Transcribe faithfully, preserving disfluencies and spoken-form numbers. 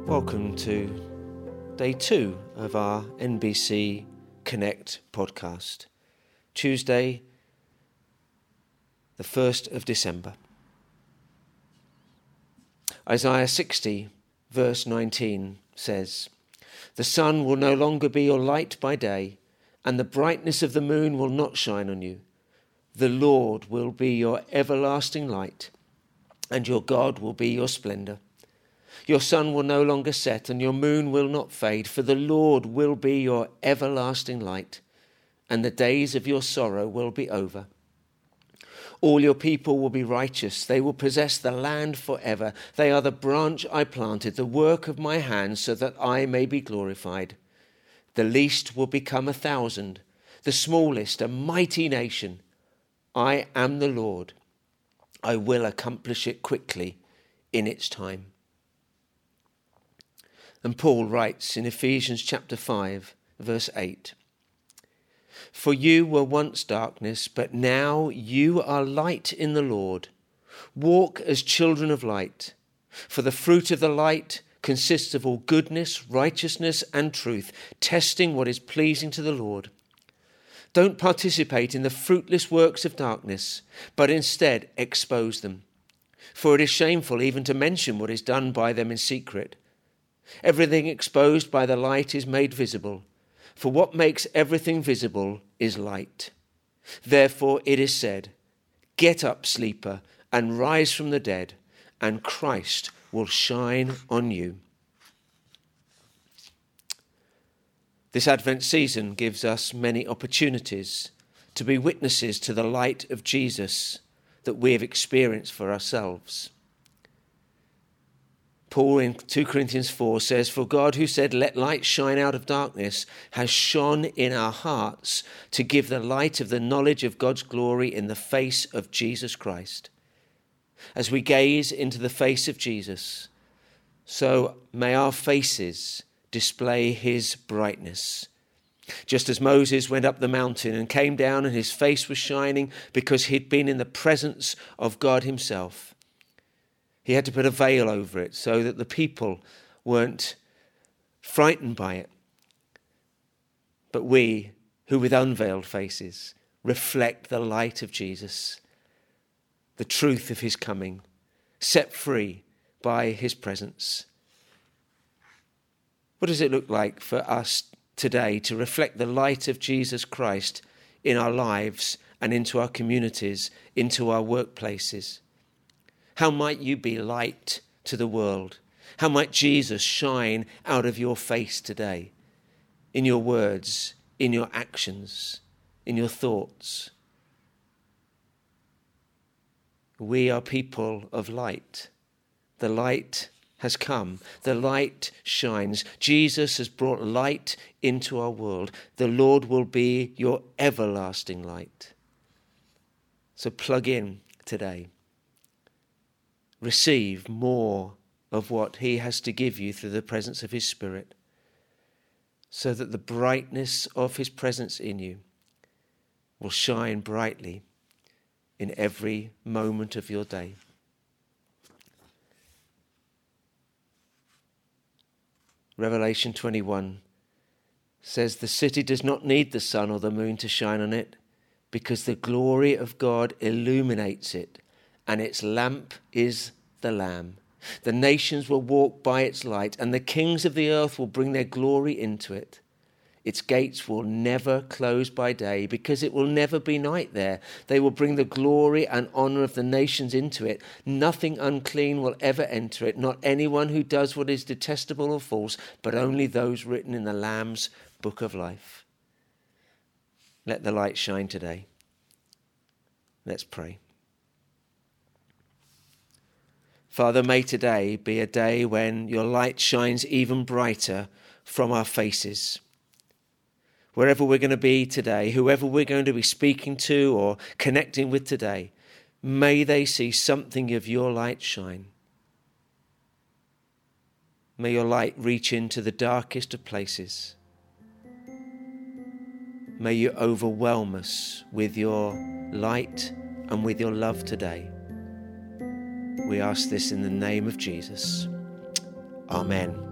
Welcome to day two of our N B C Connect podcast, Tuesday, the first of December. Isaiah sixty, verse nineteen says, "The sun will no longer be your light by day, and the brightness of the moon will not shine on you. The Lord will be your everlasting light, and your God will be your splendor. Your sun will no longer set, and your moon will not fade, for the Lord will be your everlasting light, and the days of your sorrow will be over. All your people will be righteous. They will possess the land forever. They are the branch I planted, the work of my hands, so that I may be glorified. The least will become a thousand, the smallest a mighty nation. I am the Lord. I will accomplish it quickly in its time." And Paul writes in Ephesians chapter five, verse eight, "For you were once darkness, but now you are light in the Lord. Walk as children of light. For the fruit of the light consists of all goodness, righteousness, and truth, testing what is pleasing to the Lord. Don't participate in the fruitless works of darkness, but instead expose them. For it is shameful even to mention what is done by them in secret. Everything exposed by the light is made visible, for what makes everything visible is light. Therefore it is said, 'Get up, sleeper, and rise from the dead, and Christ will shine on you.'" This Advent season gives us many opportunities to be witnesses to the light of Jesus that we have experienced for ourselves. Paul in two Corinthians four says, "For God, who said, 'Let light shine out of darkness,' has shone in our hearts to give the light of the knowledge of God's glory in the face of Jesus Christ." As we gaze into the face of Jesus, so may our faces display his brightness. Just as Moses went up the mountain and came down and his face was shining because he'd been in the presence of God himself, he had to put a veil over it so that the people weren't frightened by it. But we, who with unveiled faces reflect the light of Jesus, the truth of his coming, set free by his presence. What does it look like for us today to reflect the light of Jesus Christ in our lives and into our communities, into our workplaces? How might you be light to the world? How might Jesus shine out of your face today, in your words, in your actions, in your thoughts? We are people of light. The light has come. The light shines. Jesus has brought light into our world. The Lord will be your everlasting light. So plug in today. Receive more of what he has to give you through the presence of his Spirit, so that the brightness of his presence in you will shine brightly in every moment of your day. Revelation twenty-one says, "The city does not need the sun or the moon to shine on it, because the glory of God illuminates it, and its lamp is the Lamb. The nations will walk by its light, and the kings of the earth will bring their glory into it. Its gates will never close by day, because it will never be night there. They will bring the glory and honor of the nations into it. Nothing unclean will ever enter it, not anyone who does what is detestable or false, but only those written in the Lamb's book of life." Let the light shine today. Let's pray. Father, may today be a day when your light shines even brighter from our faces. Wherever we're going to be today, whoever we're going to be speaking to or connecting with today, may they see something of your light shine. May your light reach into the darkest of places. May you overwhelm us with your light and with your love today. We ask this in the name of Jesus. Amen.